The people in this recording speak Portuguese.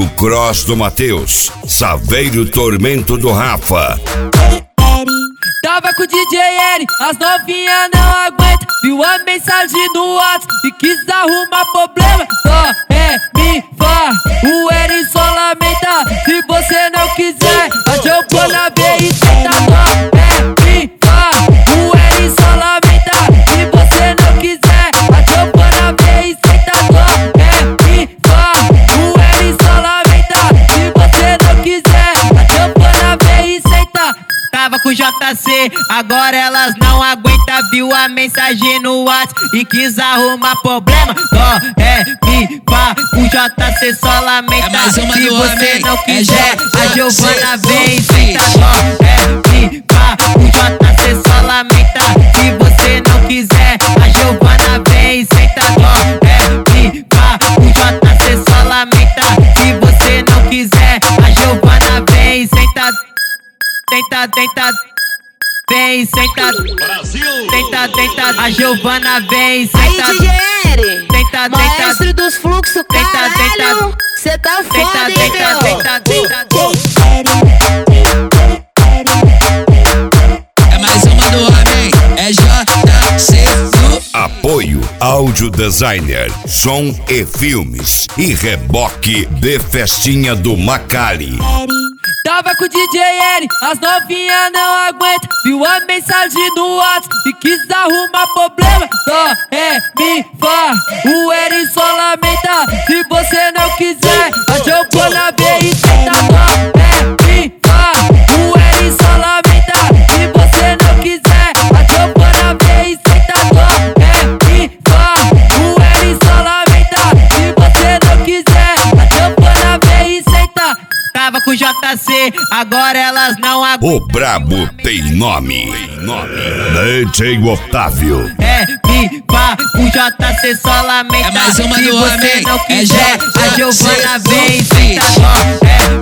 o cross do Matheus, Saveiro Tormento do Rafa. Tava com o DJ Eri, as novinhas não aguentam. Viu a mensagem no WhatsApp e quis arrumar problema. Dó, ré, mi, fá, o Eri só lamenta. Se você não quiser, a Giovana vem e senta. Dó, ré, mi, fá, o Eri só lamenta. Se você não quiser, a Giovana vem e senta. Dó, ré, mi, fá, o Eri só lamenta. Se você não quiser, a Giovana vem e senta. Tava com o JC, agora elas não aguentam. Viu a mensagem no WhatsApp e quis arrumar problema. Dó, ré, mi, fá, o JC só lamenta. Se você não quiser, a Giovana vem e senta. Dó, ré, mi, fá, o JC só lamenta. Se você não quiser, a Giovana vem e senta. Dó, ré, mi, fá, o JC só lamenta. Se você não quiser, a Giovana vem e senta. Tenta, tenta, vem, senta. Tenta, tenta, a Giovana vem, senta. Aí, DJ Eri, tenta, maestro dos fluxos, caralho. Cê tá foda, hein, meu? tenta, tenta. É mais uma do homem, é JC. Apoio Áudio Designer, Som e Filmes e Reboque de Festinha do Macali. Tava com o DJ Eri, as novinhas não aguentam. Viu a mensagem no WhatsApp e quis arrumar problema. Dó, ré, mi, fá, o Eri só lamenta. Se você não quiser, a Giovana vem e senta. Dó, ré, mi, fá, o Eri só lamenta. Se você não quiser, a Giovana vem e senta. Dó, ré, mi, fá, o Eri só lamenta. Se você não quiser, a Giovana vem e senta. Tava com o JC, agora elas não aguentam. O brabo tem nome. DJ Otávio. É, mi, pá, o JC só lamenta. É mais uma se do você homem, não é quiser, a JC. Giovana vem e senta. Dó, é,